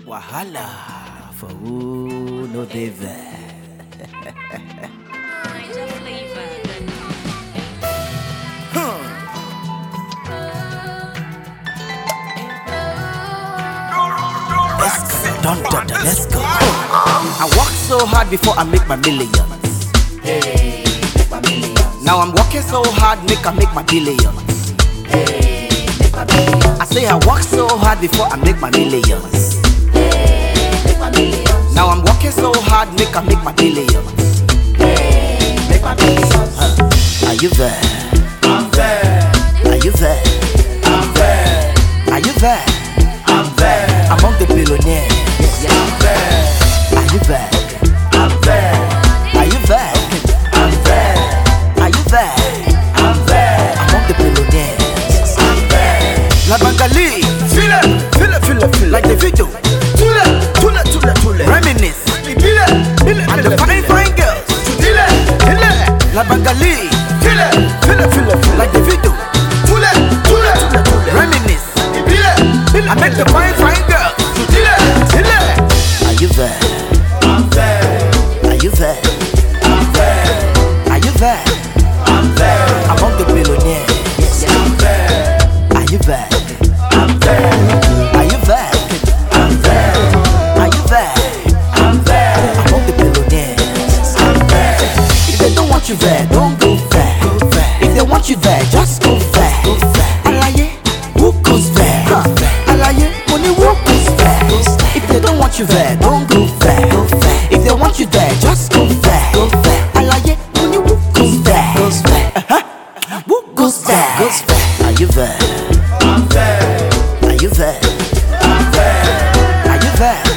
Wahala for who no dey there. Let's go. I work so hard before I make my millions. Hey, make my millions. Now I'm working so hard, make my billions. Hey, make my billions. I say I work so hard before I make my millions. Hey, make my millions. Now I'm working so hard, make my billions. Hey, make my billions. Are you there? I'm there. Are you there? I'm there. Are you there? I'm there. Among the billionaires. I'm there. Are you there? I'm there. Are you there? I'm there. Are you there? I'm there. Among the billionaires. I'm there. La Bangali, File, file. like the video, Tule. reminisce, Bile. and the fine girls. Dile. La Bangali, File. like the video, Tule. reminisce, Bile. I make the fine girls. Dile. Are you there? I'm there. Are you there? I'm there. Are you there? I'm there. Among the billionaires. I'm there. Are you there? I'm there. Are you there? I'm there. Are you there? I'm there. Among the billionaires. I'm there. If they don't want you there, don't go there. If they want you there, just go there. Alaye, who goes there? Alaye, money who goes there? If they don't want you there, don't go there. If they want you there, just go there. Alaye, money who goes there? Who goes there? Are you there? I'm there. Are you there? I'm there. Are you there?